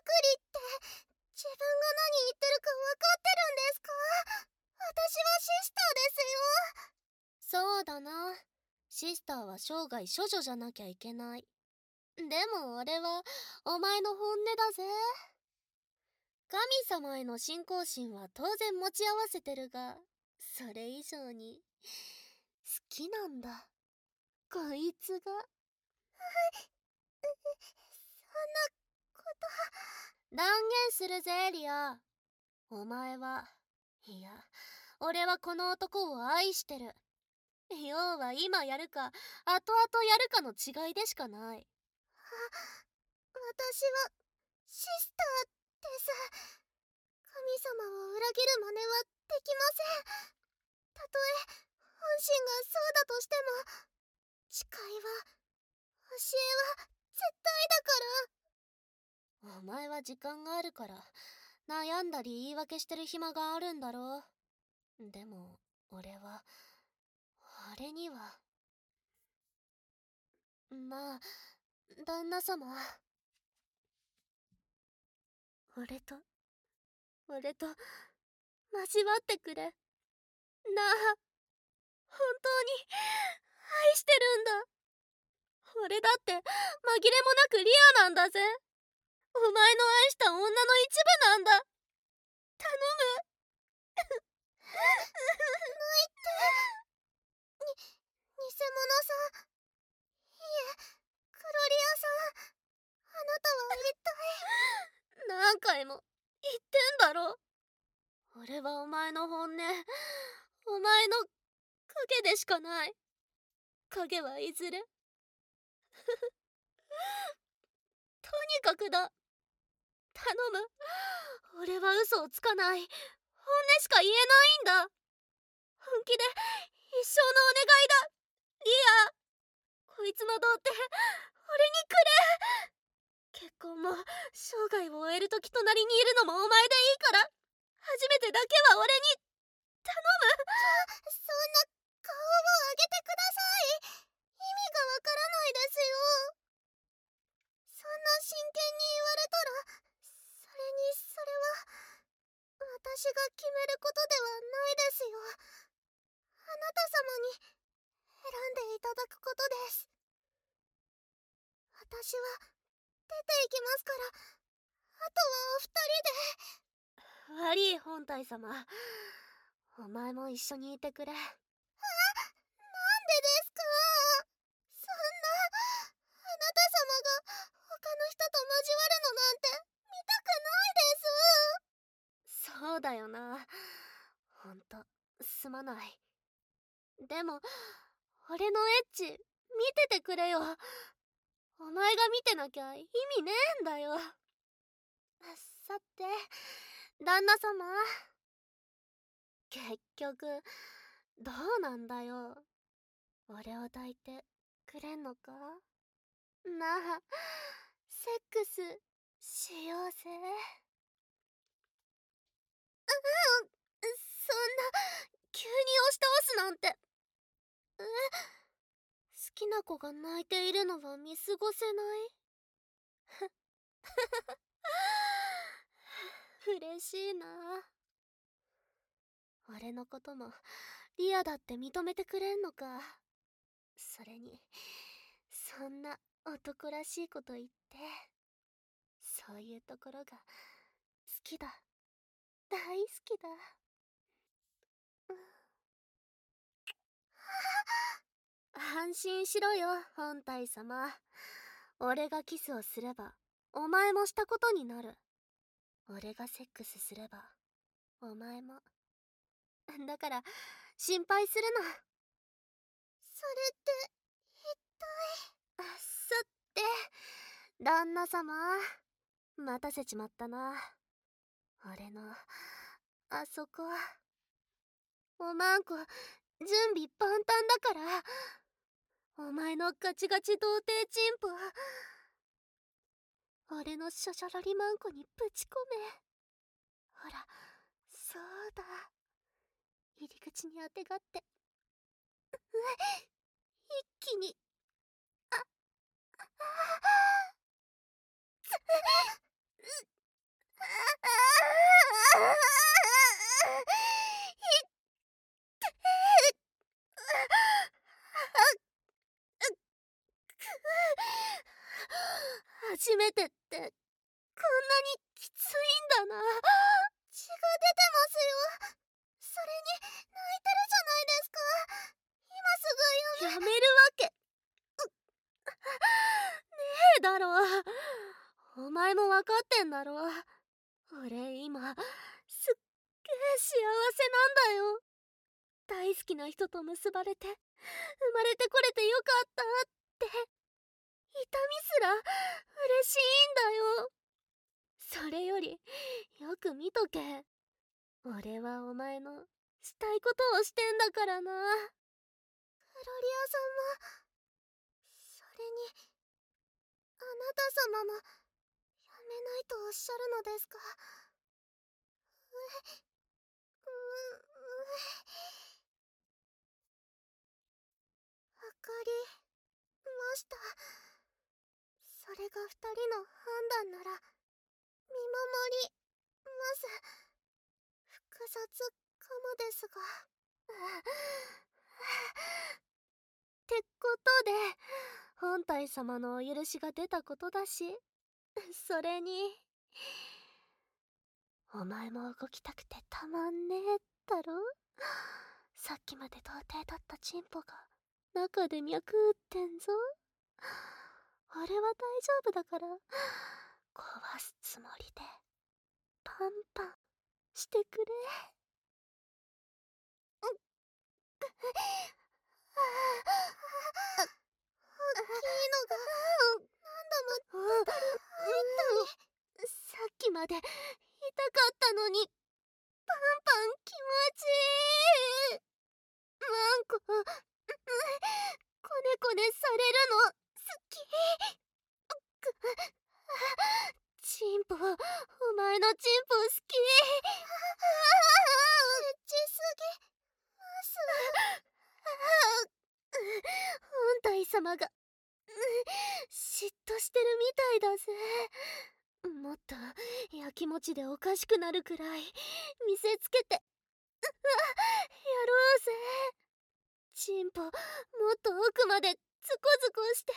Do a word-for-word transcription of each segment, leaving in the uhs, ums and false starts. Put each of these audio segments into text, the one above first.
りって自分が何言ってるか分かってるんですか？私はシスターですよ。 そうだな。シスターは生涯処女じゃなきゃいけない。でも俺はお前の本音だぜ。神様への信仰心は当然持ち合わせてるが、それ以上に好きなんだ、こいつが。 そんなこと。 断言するぜエリア。お前は、いや、俺はこの男を愛してる。要は今やるか後々やるかの違いでしかない。 私はシスターです。神様を裏切る真似はできません。たとえ本心がそうだとしても、誓いは、教えは絶対だから。 お前は時間があるから悩んだり言い訳してる暇があるんだろう。でも俺はあれには。まあ旦那様、俺と俺と交わってくれなあ。本当に愛してるんだ。俺だって紛れもなくリアなんだぜ。お前の愛した女の一部なんだ。頼む。 ないってに偽物さん。いえ、クロリアさん、あなたは一体。 何回も言ってんだろ。俺はお前の本音、お前の影でしかない。影はいずれとにかくだ、頼む。俺は嘘をつかない。本音しか言えないんだ。本気で一生のお願いだリア。こいつの童貞俺にくれ。結婚も生涯を終えるとき隣にいるのもお前でいいから、初めてだけは俺に頼む。 そんな顔を上げてください。意味がわからないですよ。そんな真剣に言われたら、それにそれは私が決めることではないですよ。あなた様に選んでいただくことです。私は出て行きますから、あとはお二人で。 悪い本体様、お前も一緒にいてくれ。 あ、なんでですか？そんな、あなた様が他の人と交わるのなんて見たくないです。 そうだよな。ほんとすまない。でも俺のエッチ見ててくれよ。お前が見てなきゃ意味ねえんだよ。さて旦那様、結局どうなんだよ。俺を抱いてくれんのかなあ。セックスしようぜ。 うん、そんな急に押し倒すなんて。え、好きな子が泣いているのは見過ごせない。嬉しいな。俺のこともリアだって認めてくれんのか。それにそんな男らしいこと言って、そういうところが好きだ、大好きだ。安心しろよ本体様。俺がキスをすればお前もしたことになる。俺がセックスすればお前も。だから心配するな。 それって一体。 さて旦那様、待たせちまったな。俺のあそこおまんこ準備万端だから。お前のガチガチ童貞チンポ俺のシャシャラリマンコにぶち込め。ほらそうだ、入り口にあてがって、一気に。あああ初めてってこんなにきついんだな。 血が出てますよ。それに泣いてるじゃないですか。今すぐやめやめるわけねえだろ。お前も分かってんだろ。俺今すっげえ幸せなんだよ。大好きな人と結ばれて生まれてこれてよかったって痛みすら嬉しいんだよ。それよりよく見とけ。俺はお前のしたいことをしてんだからな。 フロリアさんも、それにあなた様もやめないとおっしゃるのですか。うううわかりました。それが二人の判断なら見守ります。複雑かもですが。 ってことで本体様のお許しが出たことだし、それにお前も動きたくてたまんねえだろ。さっきまで童貞だったチンポが中で脈打ってんぞ。俺は大丈夫だから壊すつもりでパンパンしてくれ。 大きいのが何度も入ったり。 さっきまで痛かったのにパンパン気持ちいい。なんかこねこねされるの好き。チンポ、お前のチンポ好き。 エッチすぎます。 本体様が嫉妬してるみたいだぜ。もっとやきもちでおかしくなるくらい見せつけてやろうぜ。チンポもっと奥までズコズコして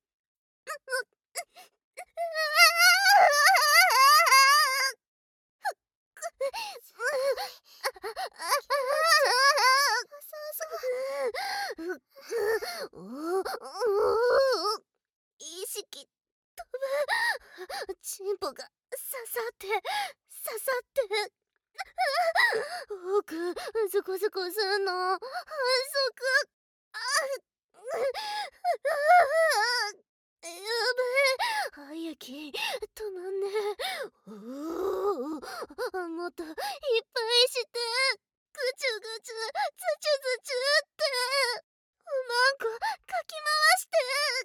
意識飛ぶ。チンポが刺さって刺さって奥ズコズコすんの反則。やべえ、息止まんねえ。おー、もっといっぱいしてぐちゅぐちゅズチュズチュってマンコかき回して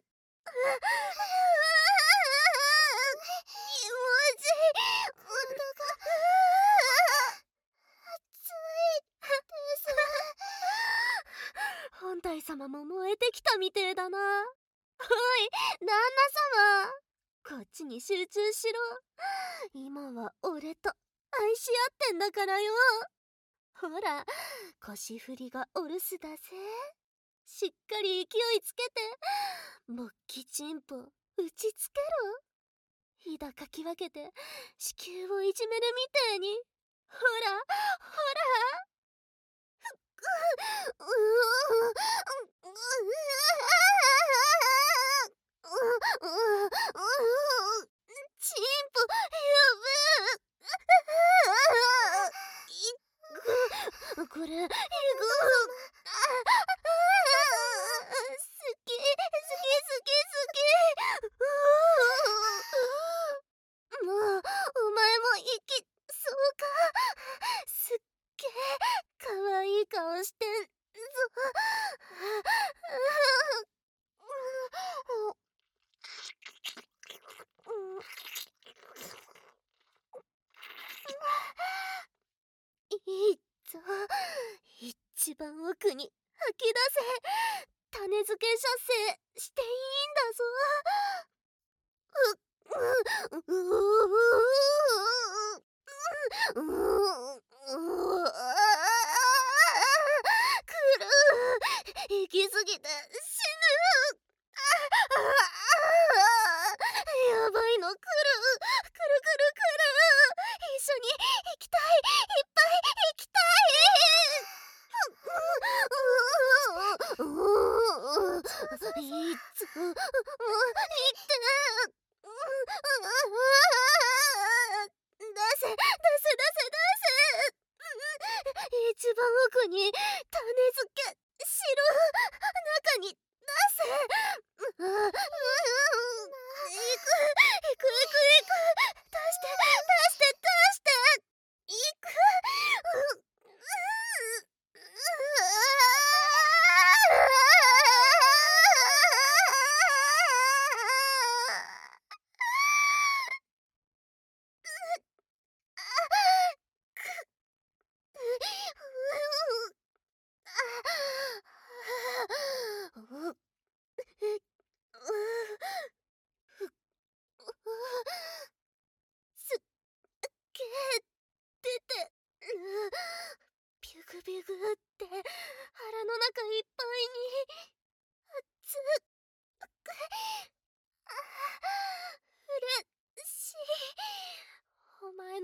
気持ちいい。 体が熱いです。 本体様も燃えてきたみてえだな。おい旦那様、こっちに集中しろ。今は俺と愛し合ってんだからよ。ほら腰振りがお留守だぜ。しっかり勢いつけて勃起チンポ打ちつけろ。ひだかき分けて子宮をいじめるみてえに。ほらほらううチンポやべえ。これえぐ好き好き好き好き。もうお前も息そうか。すっげえかわいい顔してんぞ。いいぞ、一番奥に吐き出せ。種付け射精していいんだぞ。ううううくる行き過ぎて死ぬ。や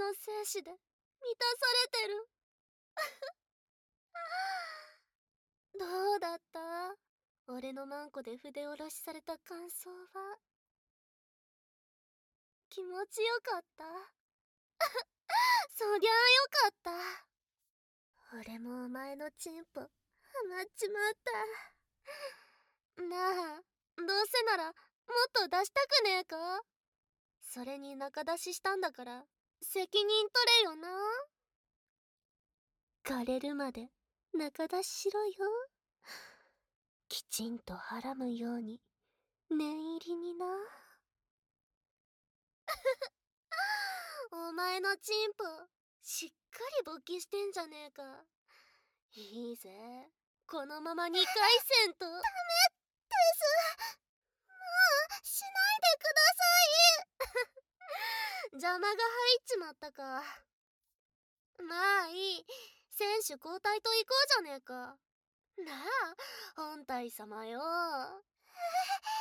の精子で満たされてる。どうだった？俺のマンコで筆下ろしされた感想は。気持ちよかった？そりゃあよかった。俺もお前のチンポハマっちまった。なあ、どうせならもっと出したくねえか？それに仲出ししたんだから責任取れよな。枯れるまで仲出ししろよ。きちんとはらむように念入りにな。お前のチンポしっかり勃起してんじゃねえか。いいぜ、このままにかい戦と。ダメです。もうしないでください。邪魔が入っちまったか。まあいい、選手交代と行こうじゃねえか。なあ、本体様よ。